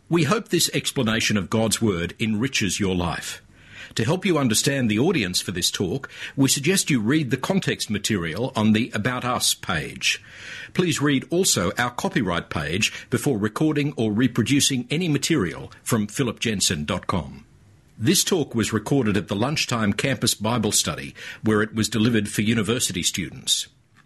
We hope this explanation of God's Word enriches your life. To help you understand the audience for this talk, we suggest you read the context material on the About Us page. Please read also our copyright page before recording or reproducing any material from philipjensen.com. This talk was recorded at the Lunchtime Campus Bible Study, where it was delivered for university students.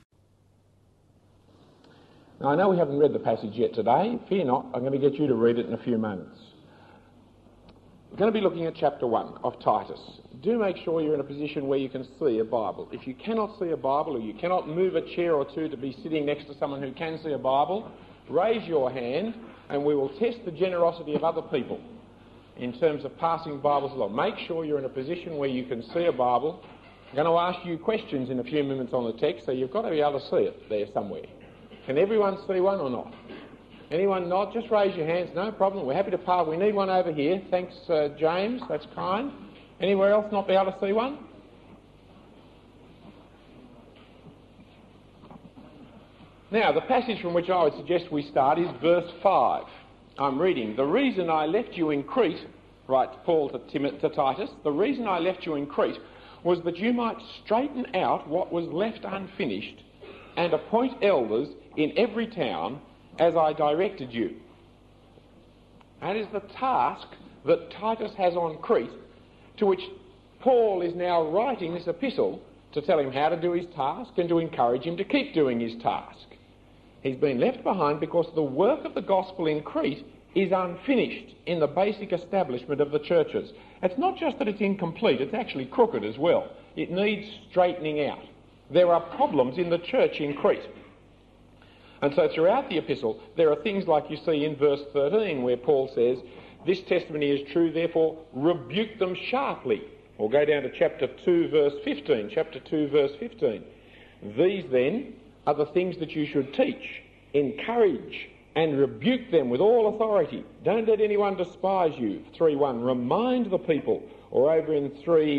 Now, I know we haven't read the passage yet today. Fear not, I'm going to get you to read it in a few moments. We're going to be looking at chapter 1 of Titus. Do make sure you're in a position where you can see a Bible. If you cannot see a Bible, or you cannot move a chair or two to be sitting next to someone who can see a Bible, raise your hand and we will test the generosity of other people in terms of passing Bibles along. Make sure you're in a position where you can see a Bible. I'm going to ask you questions in a few minutes on the text, so you've got to be able to see it there somewhere. Can everyone see one or not? Anyone not? Just raise your hands. No problem. We're happy to pass. We need one over here. Thanks, James. That's kind. Anywhere else not be able to see one? Now, the passage from which I would suggest we start is verse 5. I'm reading. The reason I left you in Crete, writes Paul to Titus, the reason I left you in Crete was that you might straighten out what was left unfinished and appoint elders in every town as I directed you. That is the task that Titus has on Crete, to which Paul is now writing this epistle to tell him how to do his task and to encourage him to keep doing his task. He's been left behind because the work of the gospel in Crete is unfinished in the basic establishment of the churches. It's not just that it's incomplete, it's actually crooked as well. It needs straightening out. There are problems in the church in Crete. And so throughout the epistle, there are things like you see in verse 13 where Paul says, this testimony is true, therefore rebuke them sharply. Or go down to chapter 2, verse 15. Chapter 2, verse 15. These then are the things that you should teach, encourage and rebuke them with all authority. Don't let anyone despise you. 3:1, remind the people. Or over in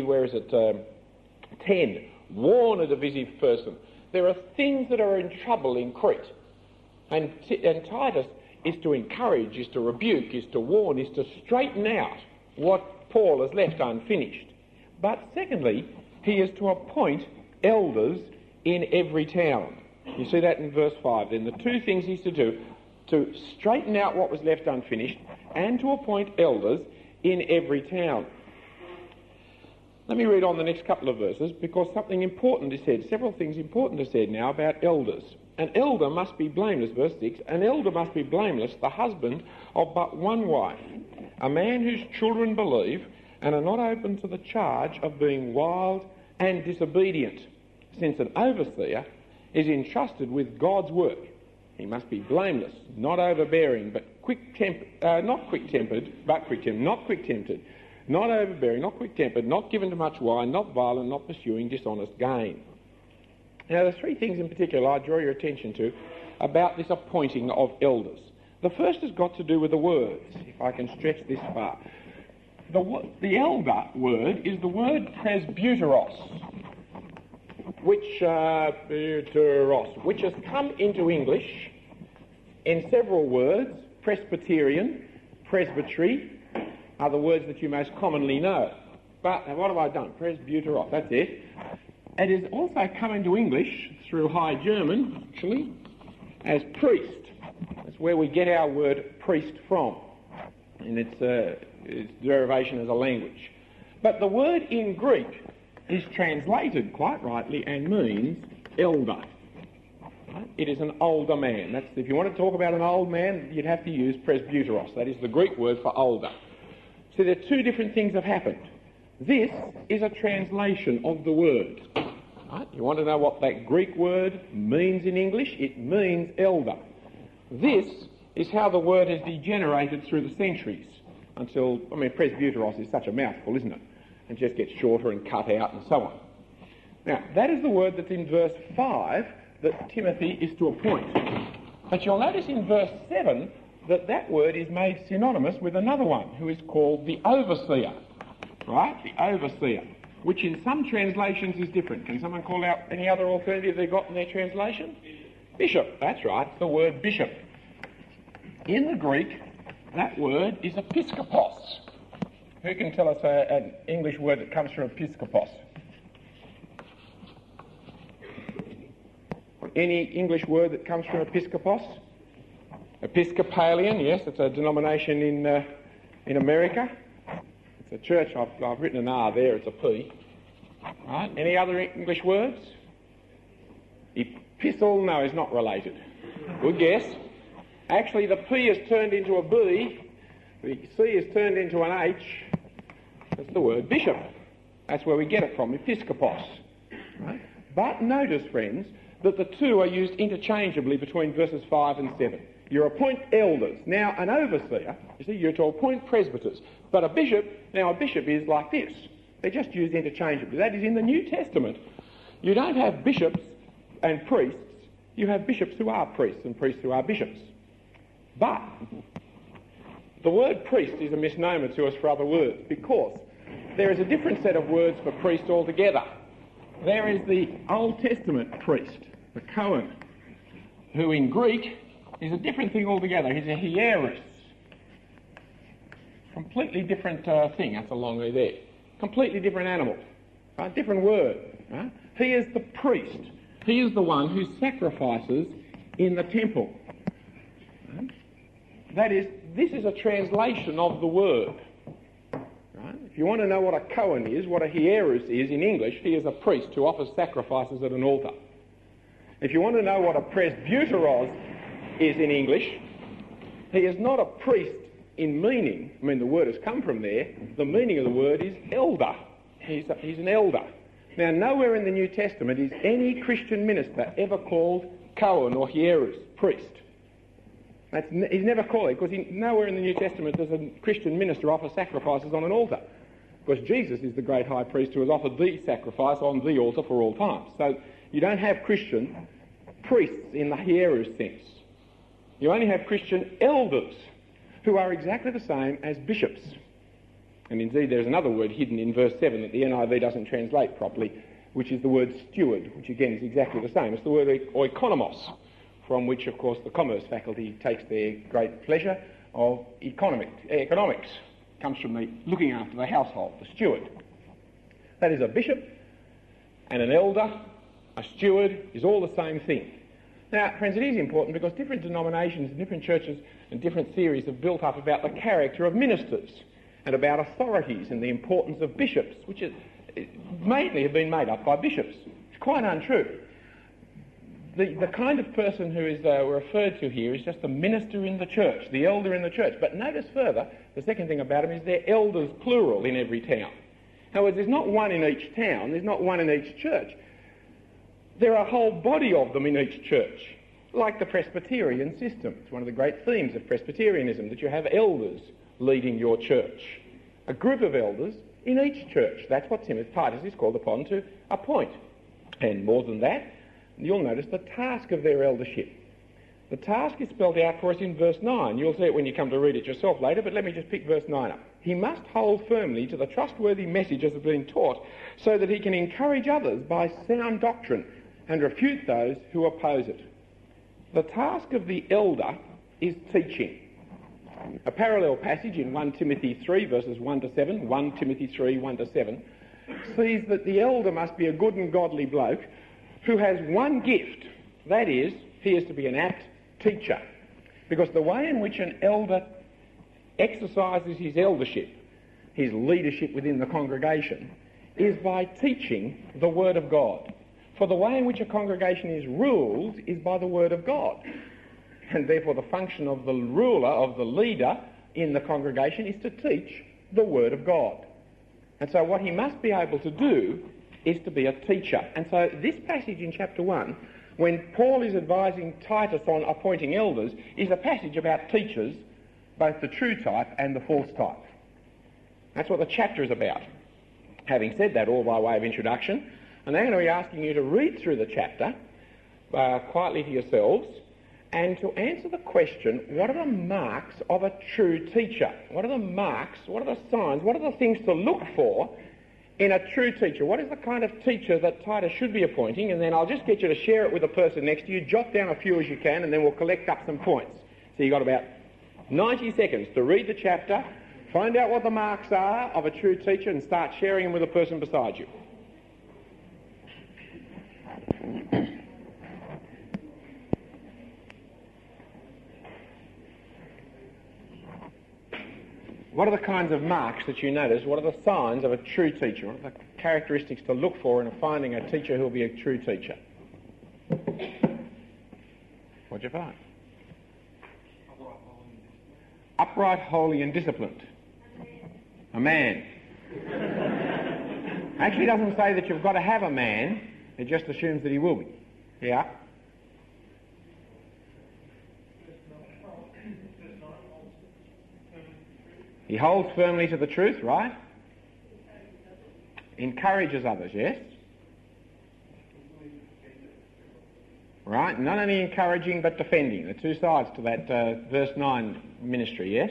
10, warn a divisive person. There are things that are in trouble in Crete. And Titus is to encourage, is to rebuke, is to warn, is to straighten out what Paul has left unfinished. But secondly, he is to appoint elders in every town. You see that in verse 5. Then the two things he's to do, to straighten out what was left unfinished and to appoint elders in every town. Let me read on the next couple of verses because something important is said. Several things important are said now about elders. An elder must be blameless, verse 6, an elder must be blameless, the husband of but one wife, a man whose children believe and are not open to the charge of being wild and disobedient, since an overseer is entrusted with God's work. He must be blameless, not overbearing, but not quick-tempered, not overbearing, not quick-tempered, not given to much wine, not violent, not pursuing dishonest gain. Now, there are three things in particular I draw your attention to about this appointing of elders. The first has got to do with the words, if I can stretch this far. The elder word is the word presbyteros, which has come into English in several words. Presbyterian, presbytery are the words that you most commonly know. But what have I done? Presbyteros, that's it. It has also come into English through High German, actually, as priest. That's where we get our word priest from, in its derivation as a language. But the word in Greek is translated quite rightly and means elder. Right? It is an older man. If you want to talk about an old man, you'd have to use presbyteros. That is the Greek word for older. So there are two different things have happened. This is a translation of the word. Right? You want to know what that Greek word means in English? It means elder. This is how the word has degenerated through the centuries until, presbyteros is such a mouthful, isn't it? It just gets shorter and cut out and so on. Now, that is the word that's in verse 5 that Timothy is to appoint. But you'll notice in verse 7 that word is made synonymous with another one who is called the overseer. Right? The overseer, which in some translations is different. Can someone call out any other alternative they've got in their translation? Bishop. That's right, the word bishop. In the Greek, that word is episkopos. Who can tell us an English word that comes from episkopos? Any English word that comes from episkopos? Episcopalian, yes, it's a denomination in America. It's a church. I've written an R there. It's a P. Right. Any other English words? Epistle, no, is not related. Good guess. Actually, the P is turned into a B. The C is turned into an H. That's the word bishop. That's where we get it from, episkopos. Right? But notice, friends, that the two are used interchangeably between verses 5 and 7. You appoint elders. Now, an overseer, you see, you're to appoint presbyters. But a bishop is like this. They're just used interchangeably. That is, in the New Testament, you don't have bishops and priests. You have bishops who are priests and priests who are bishops. But the word priest is a misnomer to us for other words, because there is a different set of words for priest altogether. There is the Old Testament priest, the Cohen, who in Greek is a different thing altogether. He's a hierus. Completely different thing. That's a long way there. Completely different animal. Right? Different word. Right? He is the priest. He is the one who sacrifices in the temple. Right? That is, this is a translation of the word. Right? If you want to know what a Cohen is, what a hierus is in English, he is a priest who offers sacrifices at an altar. If you want to know what a presbyteros is in English, he is not a priest in meaning. I mean, the word has come from there. The meaning of the word is elder. He's an elder. Now, nowhere in the New Testament is any Christian minister ever called Cohen or hierus, priest. He's never called it, because nowhere in the New Testament does a Christian minister offer sacrifices on an altar. Because Jesus is the great high priest who has offered the sacrifice on the altar for all time. So you don't have Christian priests in the hierus sense. You only have Christian elders who are exactly the same as bishops. And indeed there's another word hidden in verse 7 that the NIV doesn't translate properly, which is the word steward, which again is exactly the same. It's the word oikonomos, from which of course the commerce faculty takes their great pleasure of economics. It comes from the looking after the household, the steward. That is, a bishop and an elder, a steward, is all the same thing. Now, friends, it is important because different denominations and different churches and different theories have built up about the character of ministers and about authorities and the importance of bishops, which mainly have been made up by bishops. It's quite untrue. The kind of person who is referred to here is just the minister in the church, the elder in the church. But notice further, the second thing about them is they're elders plural in every town. In other words, there's not one in each town, there's not one in each church. There are a whole body of them in each church, like the Presbyterian system. It's one of the great themes of Presbyterianism, that you have elders leading your church. A group of elders in each church. That's what Titus is called upon to appoint. And more than that, you'll notice the task of their eldership. The task is spelled out for us in verse 9. You'll see it when you come to read it yourself later, but let me just pick verse 9 up. He must hold firmly to the trustworthy message as has been taught, so that he can encourage others by sound doctrine and refute those who oppose it. The task of the elder is teaching. A parallel passage in 1 Timothy 3 verses 1 to 7, 1 Timothy 3, 1 to 7, sees that the elder must be a good and godly bloke who has one gift. That is, he is to be an apt teacher. Because the way in which an elder exercises his eldership, his leadership within the congregation, is by teaching the Word of God. For the way in which a congregation is ruled is by the Word of God. And therefore the function of the ruler, of the leader in the congregation, is to teach the Word of God. And so what he must be able to do is to be a teacher. And so this passage in chapter 1, when Paul is advising Titus on appointing elders, is a passage about teachers, both the true type and the false type. That's what the chapter is about. Having said that, all by way of introduction, I'm now going to be asking you to read through the chapter quietly to yourselves and to answer the question, what are the marks of a true teacher? What are the marks, what are the signs, what are the things to look for in a true teacher? What is the kind of teacher that Titus should be appointing? And then I'll just get you to share it with the person next to you, jot down a few as you can, and then we'll collect up some points. So you've got about 90 seconds to read the chapter, find out what the marks are of a true teacher and start sharing them with the person beside you. What are the kinds of marks that you notice? What are the signs of a true teacher? What are the characteristics to look for in finding a teacher who will be a true teacher? What'd you find? Upright, holy and disciplined. A man. Actually doesn't say that you've got to have a man, it just assumes that he will be. Yeah? He holds firmly to the truth, right? Encourages others, yes? Right, not only encouraging but defending. The two sides to that verse 9 ministry, yes?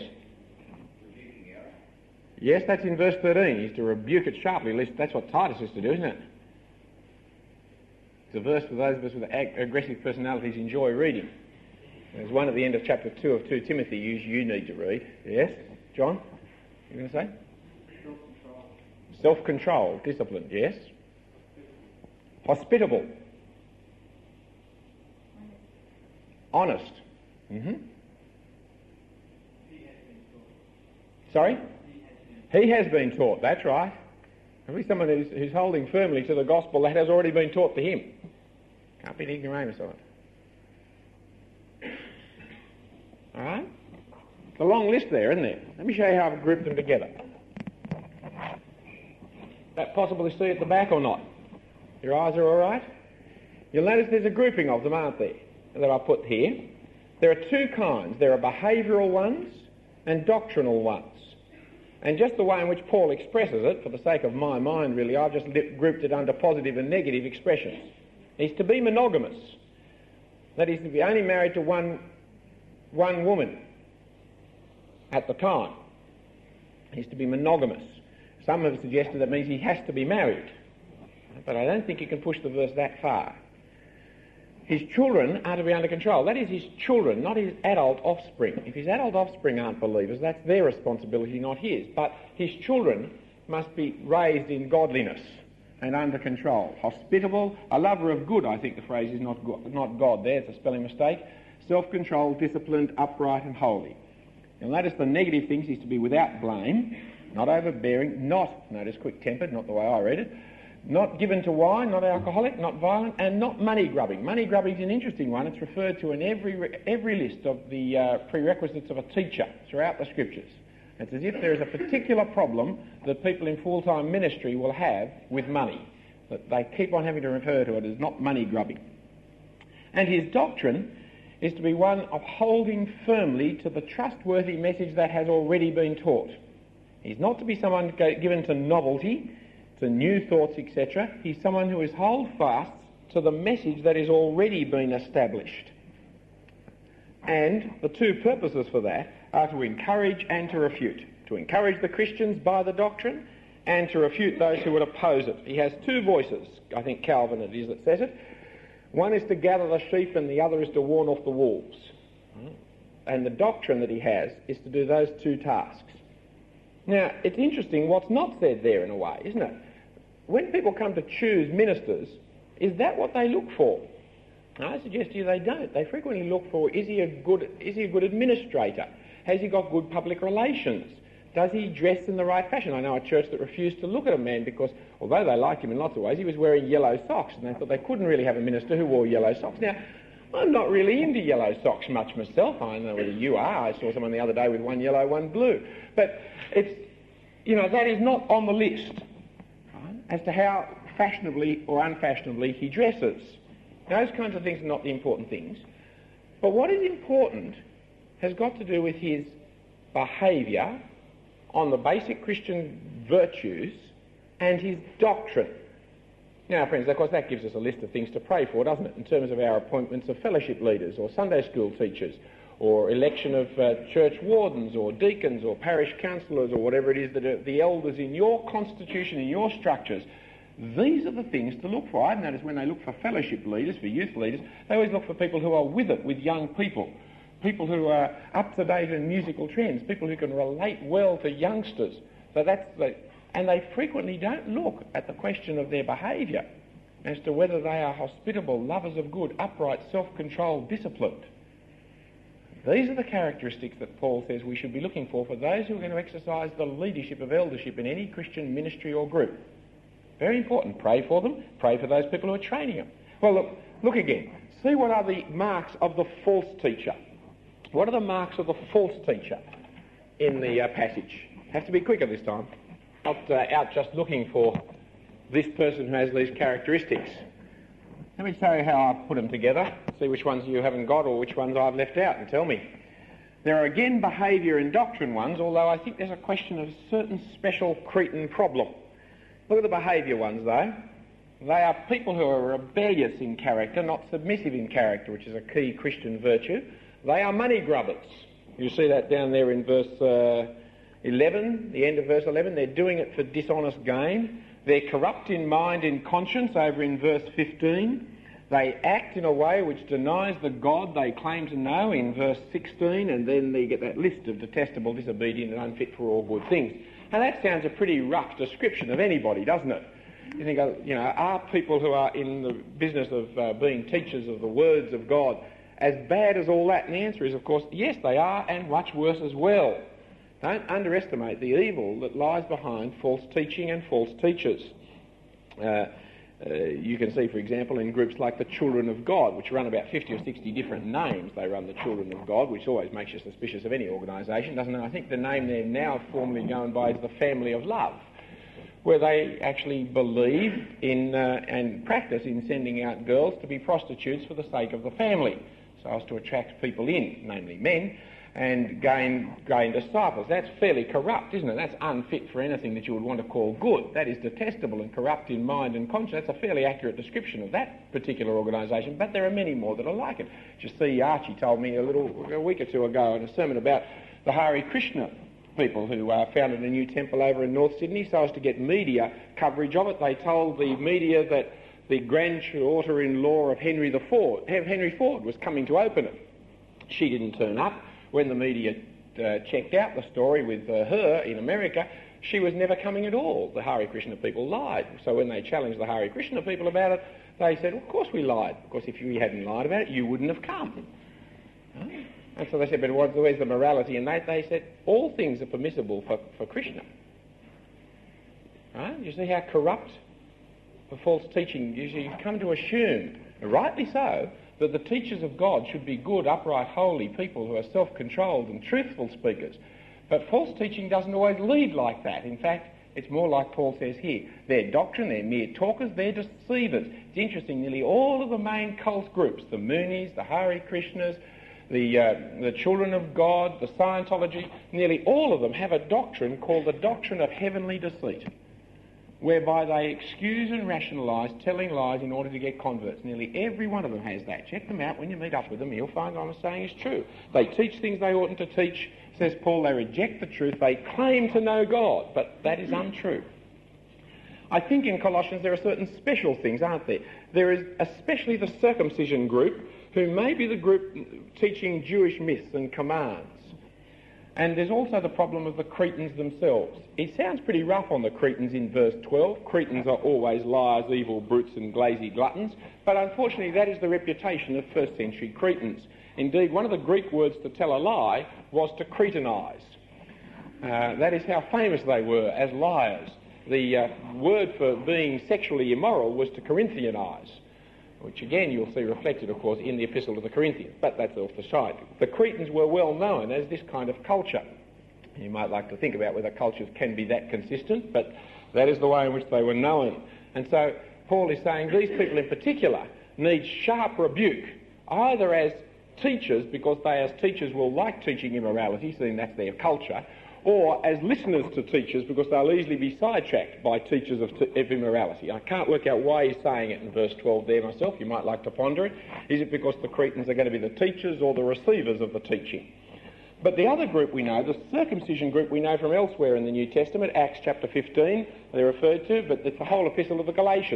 Yes, that's in verse 13. He's to rebuke it sharply. At least that's what Titus is to do, isn't it? It's a verse for those of us with aggressive personalities enjoy reading. There's one at the end of chapter 2 of 2 Timothy you need to read. Yes? John? You going to say? Self-control. Discipline, yes? Hospitable. Honest. Sorry? He has been taught, that's right. At least someone who's holding firmly to the gospel that has already been taught to him. Can't be an ignoramus of it. Alright? It's a long list there, isn't there? Let me show you how I've grouped them together. That possible to see at the back or not? Your eyes are alright? You'll notice there's a grouping of them, aren't there? That I put here. There are two kinds. There are behavioural ones and doctrinal ones. And just the way in which Paul expresses it, for the sake of my mind really, I've just grouped it under positive and negative expressions. He's to be monogamous. That is to be only married to one woman at the time. He's to be monogamous. Some have suggested that means he has to be married. But I don't think you can push the verse that far. His children are to be under control. That is his children, not his adult offspring. If his adult offspring aren't believers, that's their responsibility, not his. But his children must be raised in godliness and under control. Hospitable, a lover of good, I think the phrase is not God there, it's a spelling mistake. Self-controlled, disciplined, upright and holy. You'll notice the negative things is to be without blame, not overbearing, notice quick-tempered, not the way I read it, not given to wine, not alcoholic, not violent, and not money-grubbing. Money-grubbing is an interesting one. It's referred to in every list of the prerequisites of a teacher throughout the Scriptures. It's as if there is a particular problem that people in full-time ministry will have with money, that they keep on having to refer to it as not money-grubbing. And his doctrine is to be one of holding firmly to the trustworthy message that has already been taught. He's not to be someone given to novelty, to new thoughts, etc. He's someone who is hold fast to the message that has already been established. And the two purposes for that are to encourage and to refute. To encourage the Christians by the doctrine and to refute those who would oppose it. He has two voices, I think Calvin it is that says it. One is to gather the sheep and the other is to warn off the wolves. And the doctrine that he has is to do those two tasks. Now, it's interesting what's not said there in a way, isn't it? When people come to choose ministers, is that what they look for? Now, I suggest to you they don't. They frequently look for, is he a good administrator? Has he got good public relations? Does he dress in the right fashion? I know a church that refused to look at a man because, although they liked him in lots of ways, he was wearing yellow socks, and they thought they couldn't really have a minister who wore yellow socks. Now, I'm not really into yellow socks much myself. I don't know whether you are. I saw someone the other day with one yellow, one blue. But it's, that is not on the list, right, as to how fashionably or unfashionably he dresses. Those kinds of things are not the important things. But what is important has got to do with his behaviour on the basic Christian virtues and his doctrine. Now, friends, of course, that gives us a list of things to pray for, doesn't it, in terms of our appointments of fellowship leaders or Sunday school teachers or election of church wardens or deacons or parish councillors or whatever it is that are the elders in your constitution, in your structures. These are the things to look for. I've noticed when they look for fellowship leaders, for youth leaders, they always look for people who are with it, with young people people who are up to date in musical trends, people who can relate well to youngsters. So and they frequently don't look at the question of their behaviour as to whether they are hospitable, lovers of good, upright, self-controlled, disciplined. These are the characteristics that Paul says we should be looking for those who are going to exercise the leadership of eldership in any Christian ministry or group. Very important. Pray for them. Pray for those people who are training them. Well, look again. See what are the marks of the false teacher. What are the marks of the false teacher in the passage? Have to be quicker this time. Not out just looking for this person who has these characteristics. Let me show you how I put them together, see which ones you haven't got or which ones I've left out, and tell me. There are again behaviour and doctrine ones, although I think there's a question of a certain special Cretan problem. Look at the behaviour ones though. They are people who are rebellious in character, not submissive in character, which is a key Christian virtue. They are money grubbers. You see that down there in verse 11, the end of verse 11. They're doing it for dishonest gain. They're corrupt in mind and conscience over in verse 15. They act in a way which denies the God they claim to know in verse 16, and then they get that list of detestable, disobedient and unfit for all good things. Now that sounds a pretty rough description of anybody, doesn't it? You think, are people who are in the business of being teachers of the words of God as bad as all that? And the answer is, of course, yes, they are, and much worse as well. Don't underestimate the evil that lies behind false teaching and false teachers. You can see, for example, in groups like the Children of God, which run about 50 or 60 different names. They run the Children of God, which always makes you suspicious of any organisation, doesn't it? I think the name they're now formally going by is the Family of Love, where they actually believe in and practice in sending out girls to be prostitutes for the sake of the family, so as to attract people in, namely men, and gain disciples. That's fairly corrupt, isn't it? That's unfit for anything that you would want to call good. That is detestable and corrupt in mind and conscience. That's a fairly accurate description of that particular organisation, but there are many more that are like it. Just see, Archie told me a week or two ago in a sermon about the Hare Krishna people who founded a new temple over in North Sydney so as to get media coverage of it. They told the media that the granddaughter-in-law of Henry Ford was coming to open it. She didn't turn up. When the media checked out the story with her in America, she was never coming at all. The Hare Krishna people lied. So when they challenged the Hare Krishna people about it, they said, well, of course we lied. Of course, if we hadn't lied about it, you wouldn't have come. And so they said, but where's the morality in that? They said, all things are permissible for Krishna. Right? You see how corrupt the false teaching is? You come to assume, rightly so, that the teachers of God should be good, upright, holy people who are self-controlled and truthful speakers. But false teaching doesn't always lead like that. In fact, it's more like Paul says here. Their doctrine, they're mere talkers, they're deceivers. It's interesting, nearly all of the main cult groups, the Moonies, the Hare Krishnas, the Children of God, the Scientology, nearly all of them have a doctrine called the doctrine of heavenly deceit, whereby they excuse and rationalise telling lies in order to get converts. Nearly every one of them has that. Check them out when you meet up with them. You'll find what I'm saying is true. They teach things they oughtn't to teach. Says Paul, they reject the truth. They claim to know God, but that is untrue. I think in Colossians there are certain special things, aren't there? There is especially the circumcision group, who may be the group teaching Jewish myths and commands. And there's also the problem of the Cretans themselves. It sounds pretty rough on the Cretans in verse 12. Cretans are always liars, evil brutes and lazy gluttons. But unfortunately that is the reputation of first century Cretans. Indeed, one of the Greek words to tell a lie was to Cretanise. That is how famous they were as liars. The word for being sexually immoral was to Corinthianise, which again you'll see reflected, of course, in the Epistle to the Corinthians, but that's off the side. The Cretans were well known as this kind of culture. You might like to think about whether cultures can be that consistent, but that is the way in which they were known. And so Paul is saying these people in particular need sharp rebuke, either as teachers, because they as teachers will like teaching immorality, seeing that's their culture, or as listeners to teachers, because they'll easily be sidetracked by teachers of immorality. I can't work out why he's saying it in verse 12 there myself. You might like to ponder it. Is it because the Cretans are going to be the teachers or the receivers of the teaching? But the other group we know, the circumcision group we know from elsewhere in the New Testament, Acts chapter 15, they're referred to, but it's the whole epistle of the Galatians.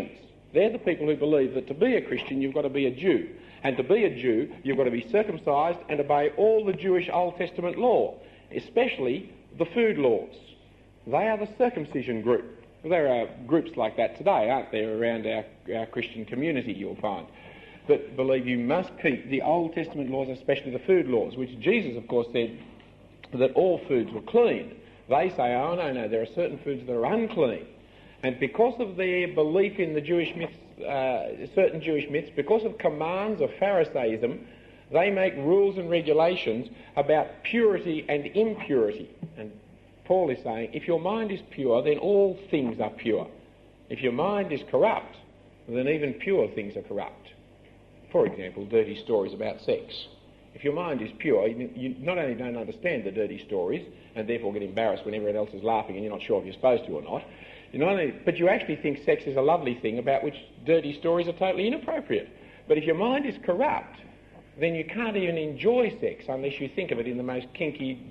They're the people who believe that to be a Christian you've got to be a Jew. And to be a Jew you've got to be circumcised and obey all the Jewish Old Testament law, especially the food laws. They are the circumcision group. There are groups like that today, aren't there, around our Christian community, you'll find, that believe you must keep the Old Testament laws, especially the food laws, which Jesus, of course, said that all foods were clean. They say, oh, no, there are certain foods that are unclean. And because of their belief in the Jewish myths, certain Jewish myths, because of commands of Pharisaism, they make rules and regulations about purity and impurity. And Paul is saying, if your mind is pure, then all things are pure. If your mind is corrupt, then even pure things are corrupt. For example, dirty stories about sex. If your mind is pure, you not only don't understand the dirty stories and therefore get embarrassed when everyone else is laughing and you're not sure if you're supposed to or not, but you actually think sex is a lovely thing about which dirty stories are totally inappropriate. But if your mind is corrupt, then you can't even enjoy sex unless you think of it in the most kinky,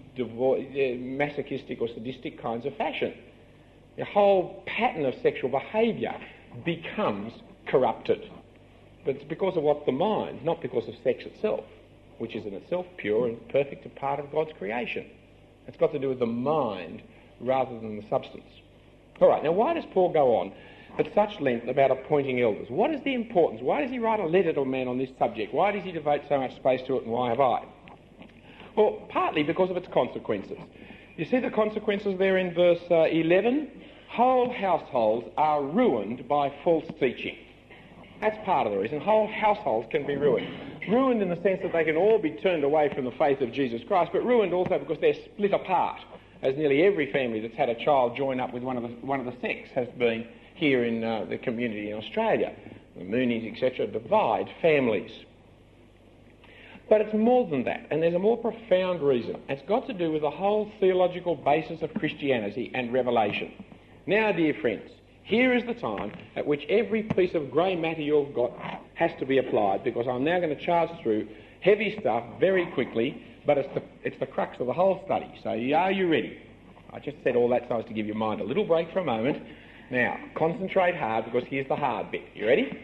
masochistic or sadistic kinds of fashion. The whole pattern of sexual behaviour becomes corrupted. But it's because of what the mind, not because of sex itself, which is in itself pure and perfect, a part of God's creation. It's got to do with the mind rather than the substance. All right, now why does Paul go on at such length about appointing elders? What is the importance? Why does he write a letter to a man on this subject? Why does he devote so much space to it, and why have I? Well, partly because of its consequences. You see the consequences there in verse 11? Whole households are ruined by false teaching. That's part of the reason. Whole households can be ruined. Ruined in the sense that they can all be turned away from the faith of Jesus Christ, but ruined also because they're split apart, as nearly every family that's had a child join up with one of the sex has been here in the community in Australia. The Moonies, etc., divide families. But it's more than that, and there's a more profound reason. It's got to do with the whole theological basis of Christianity and revelation. Now, dear friends, here is the time at which every piece of grey matter you've got has to be applied, because I'm now going to charge through heavy stuff very quickly, but it's the crux of the whole study. So are you ready? I just said all that so as to give your mind a little break for a moment. Now, concentrate hard, because here's the hard bit. You ready?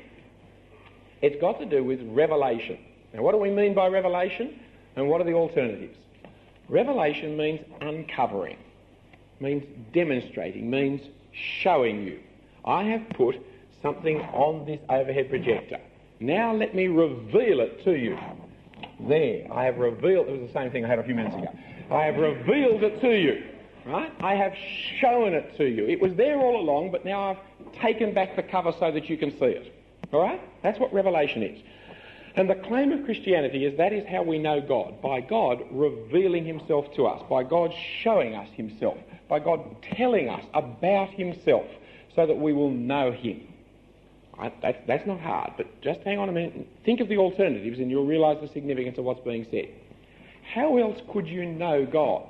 It's got to do with revelation. Now, what do we mean by revelation, and what are the alternatives? Revelation means uncovering, means demonstrating, means showing you. I have put something on this overhead projector. Now let me reveal it to you. There, I have revealed, it was the same thing I had a few minutes ago. I have revealed it to you, right? I have shown it to you. It was there all along, but now I've taken back the cover so that you can see it. All right? That's what revelation is. And the claim of Christianity is that is how we know God, by God revealing himself to us, by God showing us himself, by God telling us about himself so that we will know him. That's not hard, but just hang on a minute. Think of the alternatives and you'll realise the significance of what's being said. How else could you know God?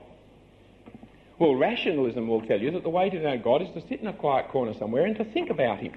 Well, rationalism will tell you that the way to know God is to sit in a quiet corner somewhere and to think about him.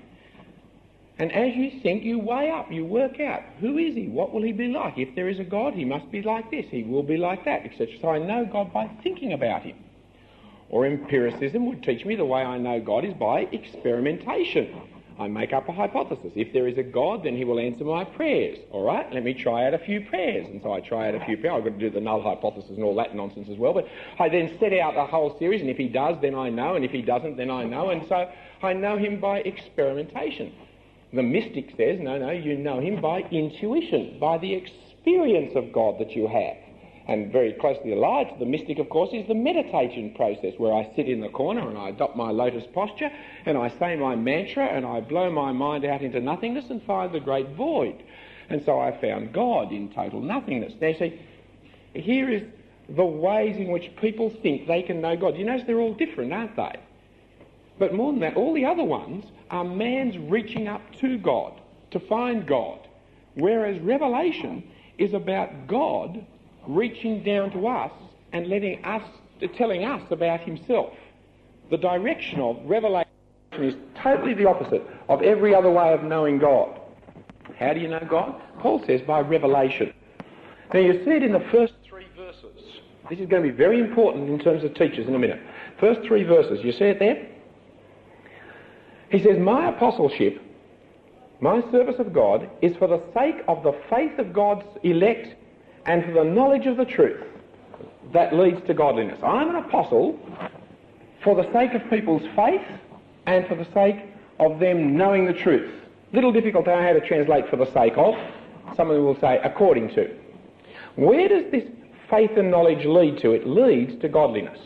And as you think, you weigh up, you work out, who is he? What will he be like? If there is a God, he must be like this, he will be like that, etc. So I know God by thinking about him. Or empiricism would teach me the way I know God is by experimentation. I make up a hypothesis. If there is a God, then he will answer my prayers. All right, let me try out a few prayers. And so I try out a few prayers. I've got to do the null hypothesis and all that nonsense as well. But I then set out a whole series, and if he does, then I know, and if he doesn't, then I know. And so I know him by experimentation. The mystic says, no, you know him by intuition, by the experience of God that you have. And very closely allied to the mystic, of course, is the meditation process, where I sit in the corner and I adopt my lotus posture and I say my mantra and I blow my mind out into nothingness and find the great void. And so I found God in total nothingness. Now, see, here is the ways in which people think they can know God. You notice they're all different, aren't they? But more than that, all the other ones are man's reaching up to God, to find God. Whereas revelation is about God reaching down to us and telling us about himself. The direction of revelation is totally the opposite of every other way of knowing God. How do you know God? Paul says by revelation. Now you see it in the first 3 verses. This is going to be very important in terms of teachers in a minute. First 3 verses, you see it there? He says, my apostleship My service of God is for the sake of the faith of God's elect and for the knowledge of the truth that leads to godliness. I'm an apostle for the sake of people's faith and for the sake of them knowing the truth. Little difficult to know how to translate for the sake of. Someone will say according to. Where does this faith and knowledge lead to? It leads to godliness.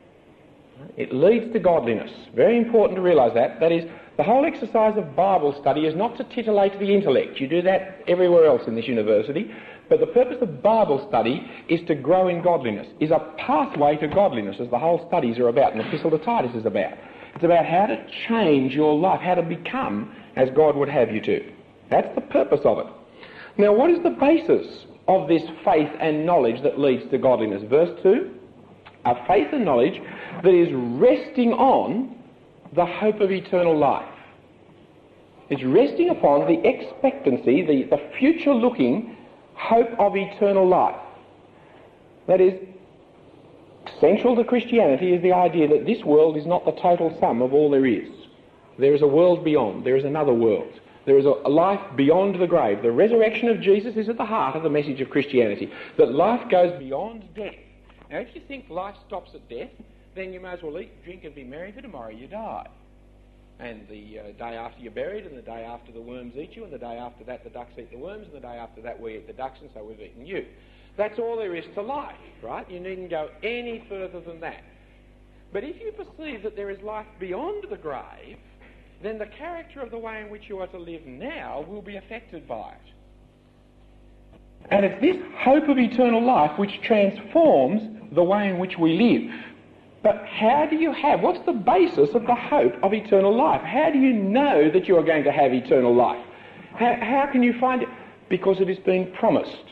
It leads to godliness. Very important to realise that. That is, the whole exercise of Bible study is not to titillate the intellect. You do that everywhere else in this university. But the purpose of Bible study is to grow in godliness, is a pathway to godliness, as the whole studies are about, and the Epistle to Titus is about. It's about how to change your life, how to become as God would have you to. That's the purpose of it. Now, what is the basis of this faith and knowledge that leads to godliness? Verse 2, a faith and knowledge that is resting on the hope of eternal life. It's resting upon the expectancy, the future-looking hope of eternal life. That is, central to Christianity is the idea that this world is not the total sum of all there is. There is a world beyond. There is another world. There is a life beyond the grave. The resurrection of Jesus is at the heart of the message of Christianity, that life goes beyond death. Now, if you think life stops at death, then you may as well eat, drink and be merry, for tomorrow you die. And the day after you're buried, and the day after the worms eat you, and the day after that the ducks eat the worms, and the day after that we eat the ducks, and so we've eaten you. That's all there is to life, right? You needn't go any further than that. But if you perceive that there is life beyond the grave, then the character of the way in which you are to live now will be affected by it. And it's this hope of eternal life which transforms the way in which we live. But how do you have, what's the basis of the hope of eternal life? How do you know that you are going to have eternal life? How can you find it? Because it is being promised.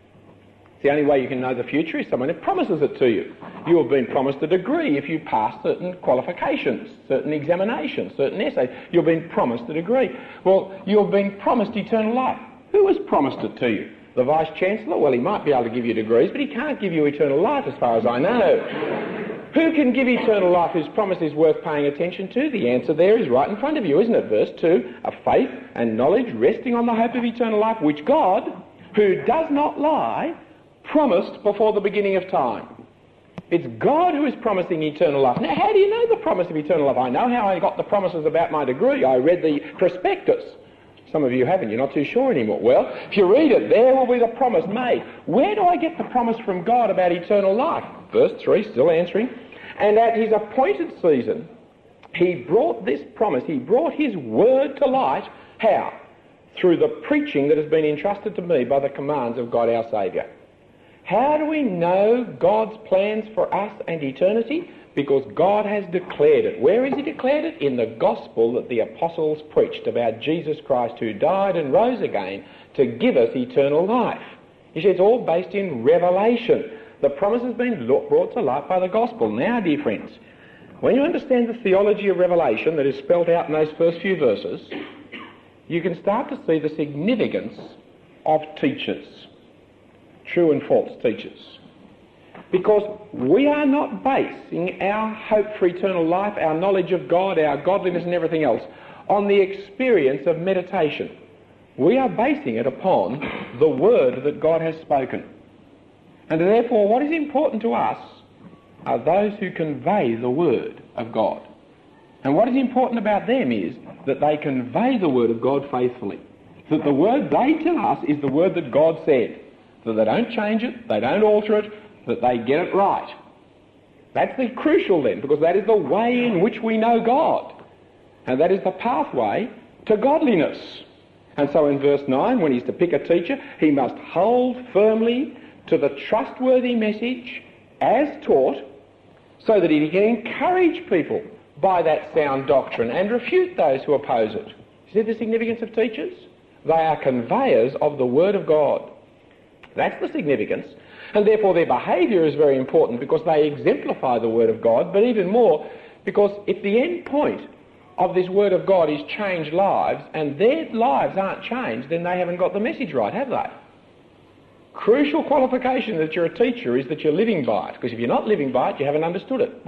The only way you can know the future is someone who promises it to you. You have been promised a degree if you pass certain qualifications, certain examinations, certain essays. You've been promised a degree. Well, you've been promised eternal life. Who has promised it to you? The Vice-Chancellor? Well, he might be able to give you degrees, but he can't give you eternal life as far as I know. Who can give eternal life whose promise is worth paying attention to? The answer there is right in front of you, isn't it? Verse 2, a faith and knowledge resting on the hope of eternal life, which God, who does not lie, promised before the beginning of time. It's God who is promising eternal life. Now, how do you know the promise of eternal life? I know how I got the promises about my degree. I read the prospectus. Some of you haven't. You're not too sure anymore. Well, if you read it, there will be the promise made. Where do I get the promise from God about eternal life? Verse 3, still answering. And at his appointed season, he brought this promise, he brought his word to light. How? Through the preaching that has been entrusted to me by the commands of God our Saviour. How do we know God's plans for us and eternity? Because God has declared it. Where has he declared it? In the gospel that the apostles preached about Jesus Christ, who died and rose again to give us eternal life. You see, it's all based in revelation. The promise has been brought to light by the gospel. Now, dear friends, when you understand the theology of revelation that is spelled out in those first few verses, you can start to see the significance of teachers, true and false teachers. Because we are not basing our hope for eternal life, our knowledge of God, our godliness and everything else on the experience of meditation. We are basing it upon the word that God has spoken. And therefore, what is important to us are those who convey the word of God. And what is important about them is that they convey the word of God faithfully. That the word they tell us is the word that God said. That they don't change it, they don't alter it, that they get it right. That's the crucial then, because that is the way in which we know God. And that is the pathway to godliness. And so in verse 9, when he's to pick a teacher, he must hold firmly to the trustworthy message as taught, so that he can encourage people by that sound doctrine and refute those who oppose it. See the significance of teachers? They are conveyors of the word of God. That's the significance. And therefore their behaviour is very important, because they exemplify the word of God, but even more because if the end point of this word of God is changed lives, and their lives aren't changed, then they haven't got the message right, have they? Crucial qualification that you're a teacher is that you're living by it, because if you're not living by it, you haven't understood it.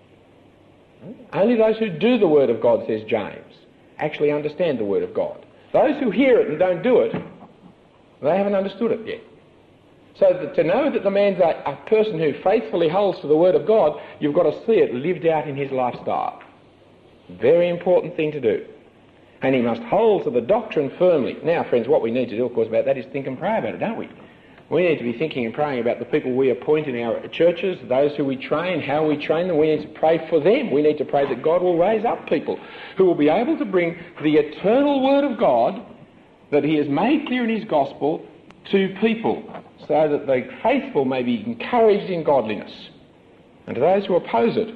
Only those who do the word of God, says James, actually understand the word of God. Those who hear it and don't do it, they haven't understood it yet. So that to know that the man's a person who faithfully holds to the Word of God, you've got to see it lived out in his lifestyle. Very important thing to do. And he must hold to the doctrine firmly. Now, friends, what we need to do, of course, about that is think and pray about it, don't we? We need to be thinking and praying about the people we appoint in our churches, those who we train, how we train them. We need to pray for them. We need to pray that God will raise up people who will be able to bring the eternal Word of God that he has made clear in his gospel to people, so that the faithful may be encouraged in godliness, and to those who oppose it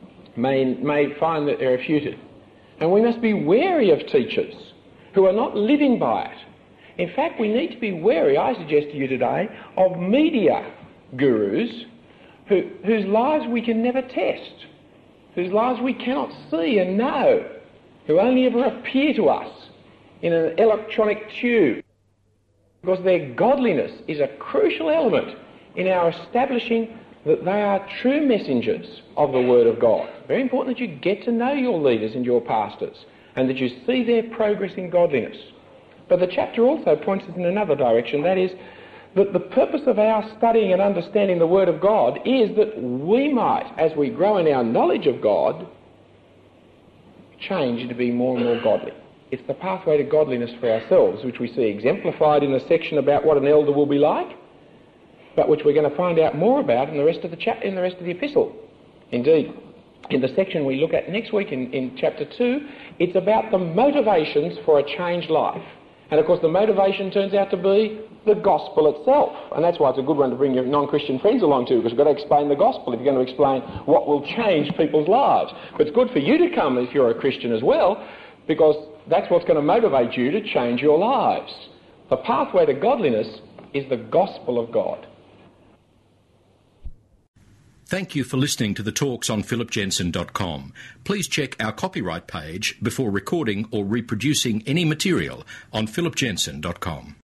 may find that they're refuted. And we must be wary of teachers who are not living by it. In fact, we need to be wary, I suggest to you today, of media gurus whose lives we can never test, whose lives we cannot see and know, who only ever appear to us in an electronic tube, because their godliness is a crucial element in our establishing that they are true messengers of the Word of God. Very important that you get to know your leaders and your pastors, and that you see their progress in godliness. But the chapter also points us in another direction, that is, that the purpose of our studying and understanding the Word of God is that we might, as we grow in our knowledge of God, change to be more and more godly. It's the pathway to godliness for ourselves, which we see exemplified in the section about what an elder will be like, but which we're going to find out more about in the rest of the epistle. Indeed, in the section we look at next week in chapter 2, it's about the motivations for a changed life. And of course the motivation turns out to be the gospel itself. And that's why it's a good one to bring your non-Christian friends along to, because you've got to explain the gospel if you're going to explain what will change people's lives. But it's good for you to come if you're a Christian as well, because that's what's going to motivate you to change your lives. The pathway to godliness is the gospel of God. Thank you for listening to the talks on philipjensen.com. Please check our copyright page before recording or reproducing any material on philipjensen.com.